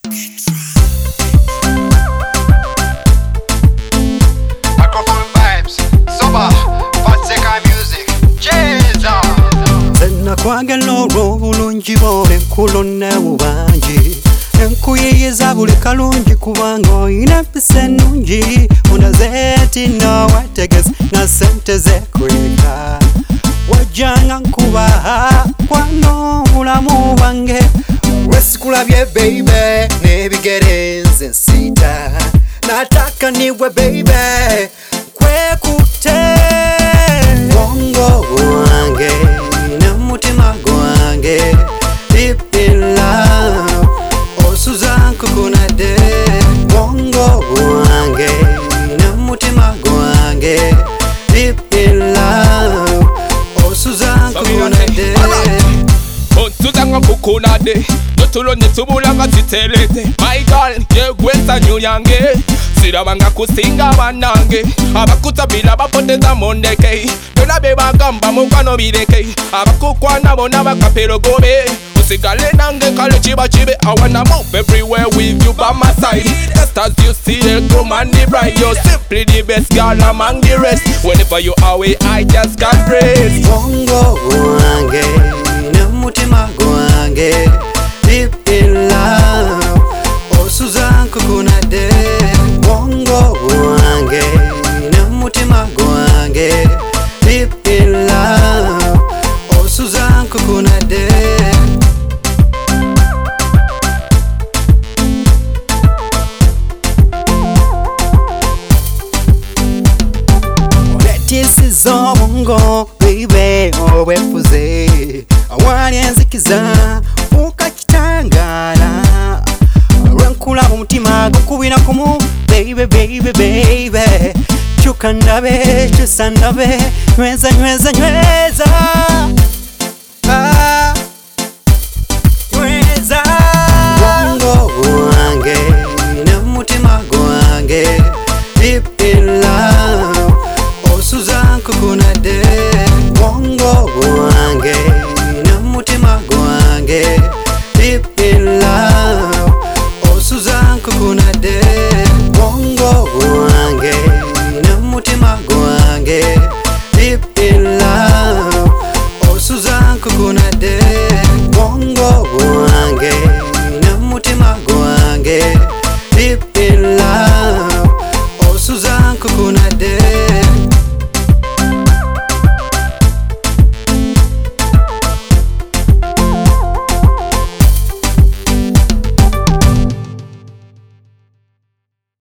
Microphone vibes, soba, Fatseka music, Jesus. Senna kwagala olw'obulungi bwo enkulo nebu bangi enkuyiyiriza buli kalungi kubanga oyina empisa ennungi ondazeeti n'owetegezi na ssente zeekweka wajjanga nkuba kwano obulamu bwange lwesikulabye baby n'ebigere nze nsiita nataka niwe baby kwekute bwongo bwange n'omutima gwange deep in love osuza nkukunadde bwongo bwange n'omutima gwange deep in love osuza nkukunadde onsuza nga nkukunadde notulo netubula nga zitelete my girl yegwensanyu lyange siraba nga kusinga banange abakutabira bapoteza mondeke byonna bye bagamba mukwano bireke abakukwana bonna bakaperogobe osigale nange kale kiba kibe I wanna move everywhere with you by my side just as you see the groom and the bride you're simply the best girl among the rest whenever you away I just can't praise bwongo bwange n'omutima gwange deep in love osuza nkukunadde bwongo bwange n'omutima gwange deep in love osuza nkukunadde oletiisiza obwongo baby obwefuze awali enzikiza fuuka kitangaala olwenkulaba omutima gukubira kumu baby baby baby kyuka ndabe kyusa ndabe nyweza nyweza nyweza nyweza bwongo bwange n'omutima gwange deep in love osuza nkukunadde bwongo bwange n'omutima gwange deep in love osuza nkukunadde bwongo bwange n'omutima gwange deep in love osuza nkukunadde bwongo bwange n'omutima gwange